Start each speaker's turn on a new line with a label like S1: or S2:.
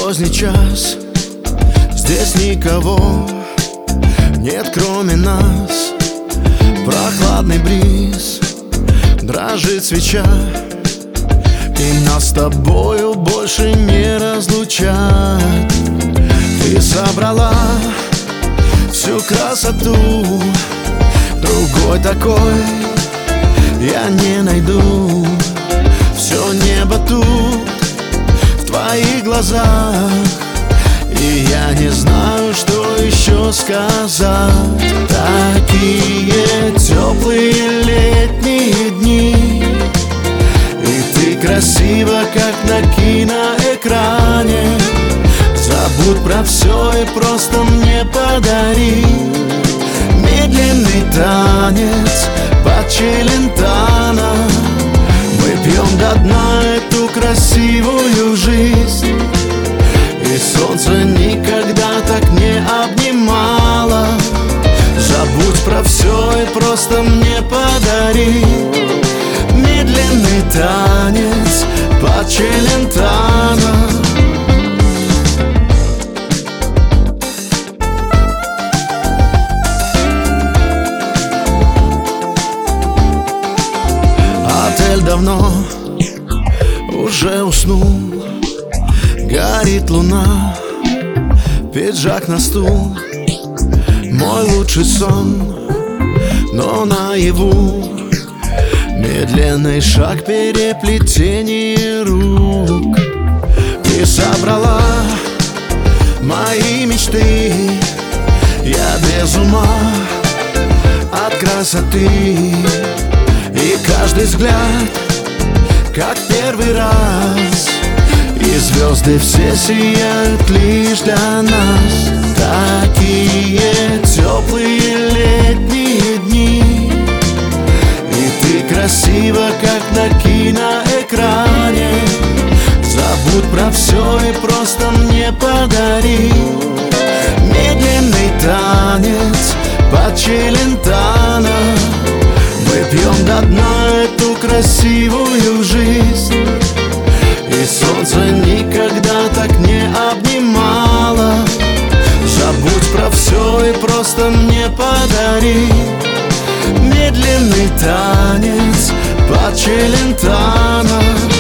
S1: Поздний час, здесь никого нет, кроме нас. Прохладный бриз, дрожит свеча, и нас с тобою больше не разлучат. Ты собрала всю красоту, другой такой я не найду. Все небо тут в твоих глазах, и я не знаю, что еще сказать. Такие теплые летние дни, и ты красива, как на киноэкране. Забудь про все и просто мне подари медленный танец под Челентано. Мы пьем до дна эту красивую жизнь, и солнце никогда так не обнимало. Забудь про все и просто мне подари медленный танец под Челентано. Отель давно уже уснул, горит луна, пиджак на стул. Мой лучший сон, но наяву медленный шаг, переплетение рук. Ты собрала мои мечты, я без ума от красоты. И каждый взгляд, как первый раз, и звезды все сияют лишь для нас. Такие теплые летние дни, и ты красива, как на киноэкране. Забудь про все и просто мне подари медленный танец под Челентано. Мы пьем до дна эту красивую жизнь, и солнце никогда так не обнимало. Забудь про все и просто мне подари медленный танец под Челентано.